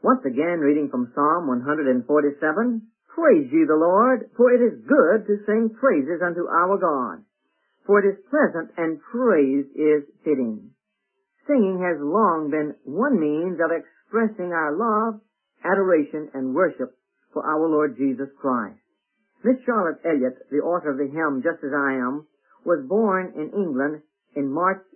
Once again, reading from Psalm 147, Praise ye the Lord, for it is good to sing praises unto our God. For it is pleasant, and praise is fitting. Singing has long been one means of expressing our love, adoration, and worship for our Lord Jesus Christ. Miss Charlotte Elliott, the author of the hymn Just As I Am, was born in England in March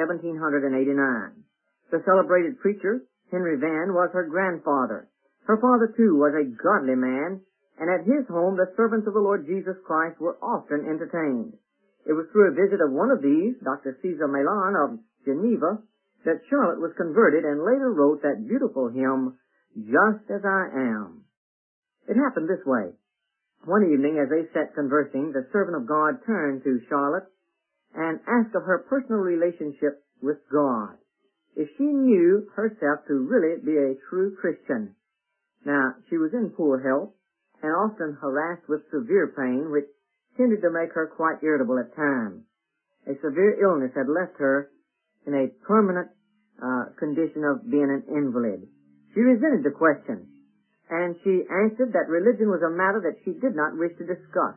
1789. The celebrated preacher, Henry Van, was her grandfather. Her father, too, was a godly man, and at his home the servants of the Lord Jesus Christ were often entertained. It was through a visit of one of these, Dr. Cesar Millan of Geneva, that Charlotte was converted and later wrote that beautiful hymn, Just As I Am. It happened this way. One evening, as they sat conversing, the servant of God turned to Charlotte and asked of her personal relationship with God, if she knew herself to really be a true Christian. Now, she was in poor health and often harassed with severe pain, which tended to make her quite irritable at times. A severe illness had left her in a permanent condition of being an invalid. She resented the question, and she answered that religion was a matter that she did not wish to discuss.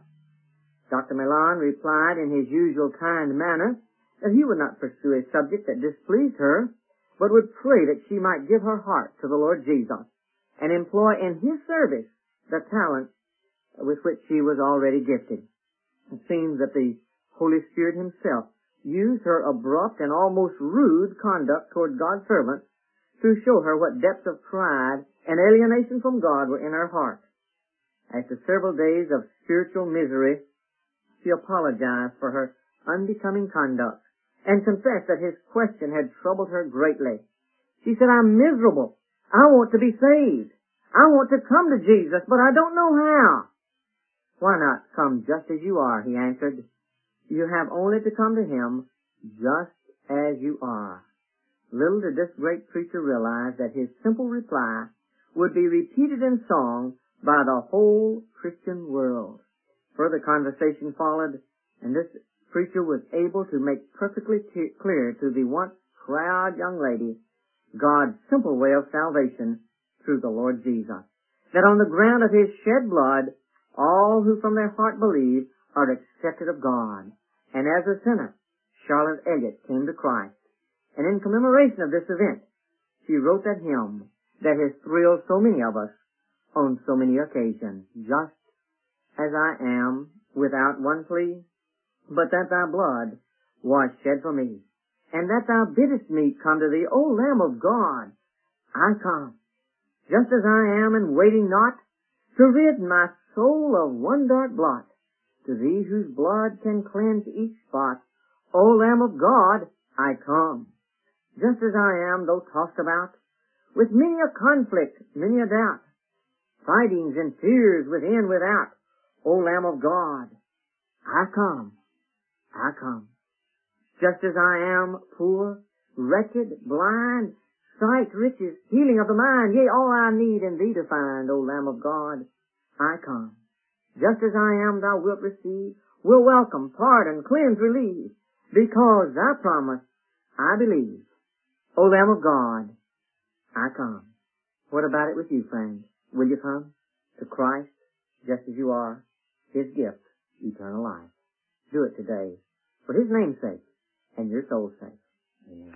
Dr. Millan replied in his usual kind manner that he would not pursue a subject that displeased her, but would pray that she might give her heart to the Lord Jesus and employ in His service the talent with which she was already gifted. It seems that the Holy Spirit Himself used her abrupt and almost rude conduct toward God's servants to show her what depths of pride and alienation from God were in her heart. After several days of spiritual misery, she apologized for her unbecoming conduct and confessed that his question had troubled her greatly. She said, I'm miserable. I want to be saved. I want to come to Jesus, but I don't know how. Why not come just as you are, he answered. You have only to come to Him just as you are. Little did this great preacher realize that his simple reply would be repeated in song by the whole Christian world. Further conversation followed, and this preacher was able to make perfectly clear to the once proud young lady God's simple way of salvation through the Lord Jesus. That on the ground of His shed blood, all who from their heart believe are accepted of God. And as a sinner, Charlotte Elliott came to Christ. And in commemoration of this event, she wrote that hymn that has thrilled so many of us on so many occasions. Just as I am, without one plea, but that Thy blood was shed for me, and that Thou biddest me come to Thee, O Lamb of God. I come, just as I am, and waiting not, to rid my soul of one dark blot. To Thee whose blood can cleanse each spot, O Lamb of God, I come. Just as I am, though tossed about, with many a conflict, many a doubt, fightings and fears within, without, O Lamb of God, I come. I come. Just as I am, poor, wretched, blind, sight, riches, healing of the mind, yea, all I need in Thee to find, O Lamb of God, I come. Just as I am, Thou wilt receive, will welcome, pardon, cleanse, relieve, because Thou promise, I believe. O Lamb of God, I come. What about it with you, friend? Will you come to Christ just as you are, His gift, eternal life? Do it today, for His name's sake and your soul's sake. Amen.